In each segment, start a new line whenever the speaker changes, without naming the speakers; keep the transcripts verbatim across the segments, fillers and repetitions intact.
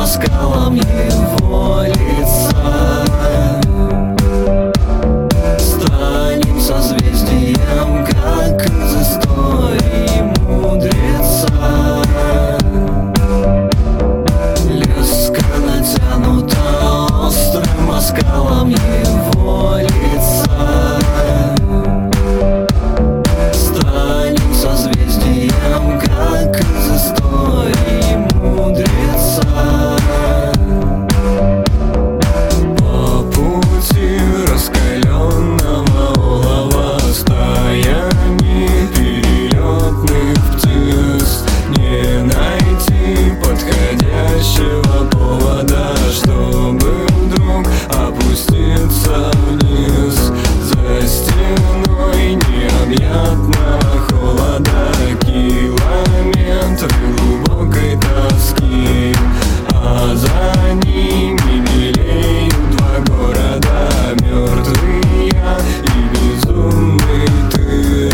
оскалом его лица. Станем созвездием, как из истории мудреца. Леска натянута острым оскалом его лица. Станем созвездием, как из истории мудреца. По пути раскаленного олова стаями перелетных птиц не найти подходящего повода, чтобы вдруг опуститься вниз. За стеной необъятно холода, километры глубокой тоски, а за ними белеют два города, мертвый я и безумный ты.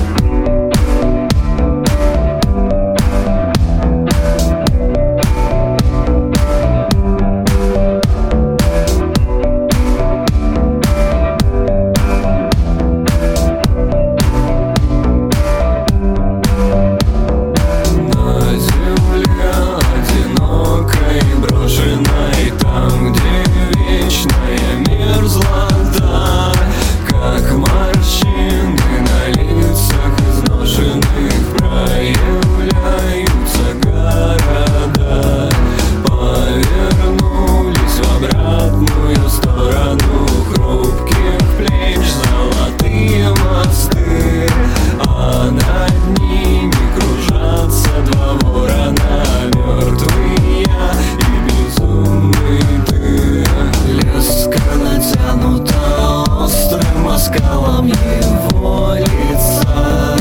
Оскалом его лица.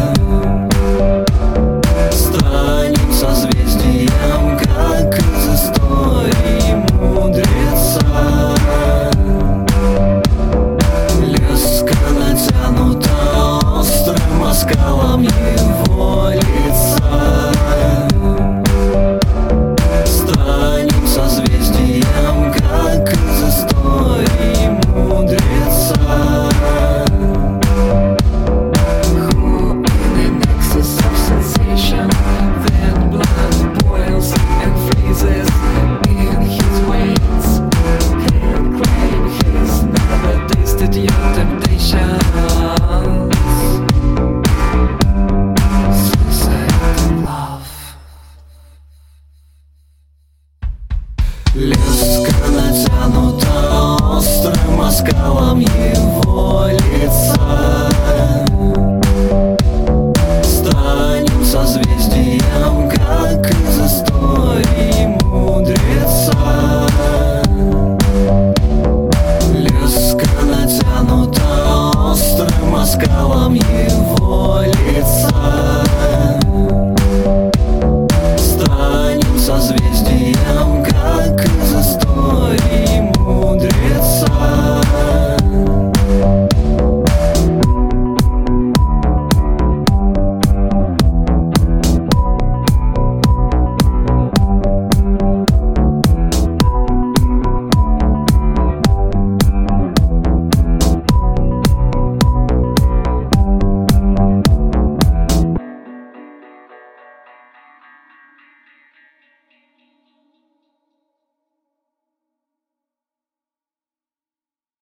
Станем созвездием, как из истории мудреца. Леска натянута острым оскалом